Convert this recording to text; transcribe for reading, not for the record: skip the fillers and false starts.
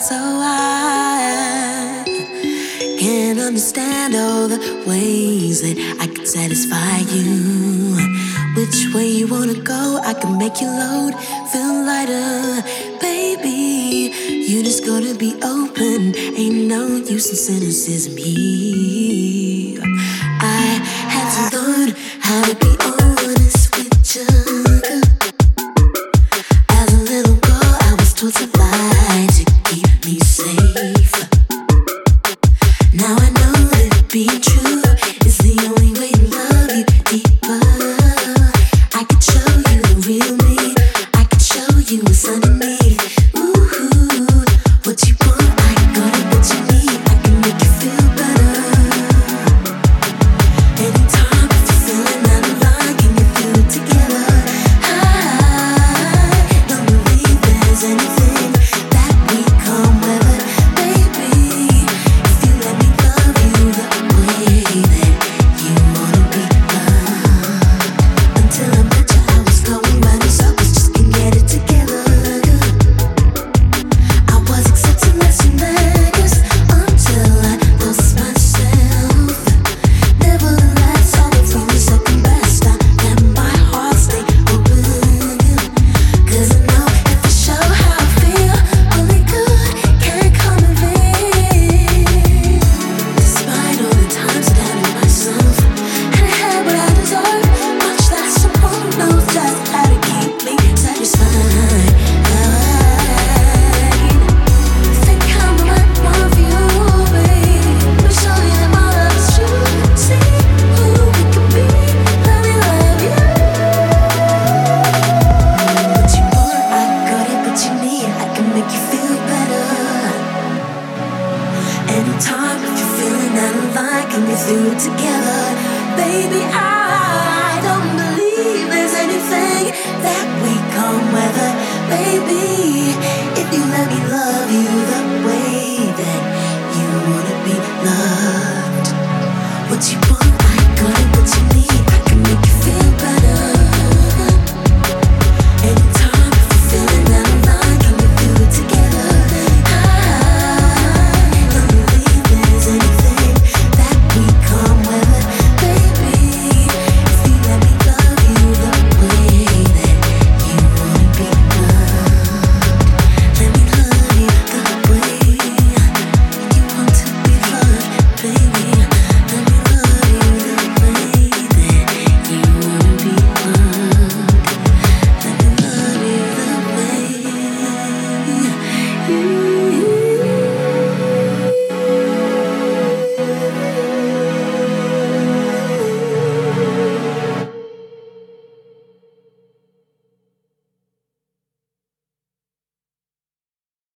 so I can't understand all the ways that I could satisfy you. Which way you wanna go, I can make you load, feel lighter, baby. You just gotta be open, ain't no use in cynicism here. I had to learn how to be honest with you. As a little girl, I was told to lie to keep me safe. Now I know that being true is the only way to love you deeper. I could show you the real me, I could show you what's underneath. Ooh, what you want, I got it, what you need, I can make you feel better. Anytime if you're feeling out of line, can you do it together? I don't believe there's anything that we can't weather, baby. If you let me love you the way that you wanna be loved. Until I met you, I was going round in circles, just can't get it together. I was accepting less and less until I lost myself. Nevertheless, all the feelings second best. I let my heart stay open. 'Cause I know if I show how I feel, only good can come of it. Despite all the times I doubted myself, and I had what I deserved, much less someone who knows just how to keep me satisfied. Think I'm the right one for you, babe. Let me show you that my love is true. See who we can be. Let me love you. What you want, I got it. What you need, I can make you feel better. Anytime if you're feeling out of line, can we do it together, baby? I don't believe there's anything that we can't weather, baby. If you let me love you the way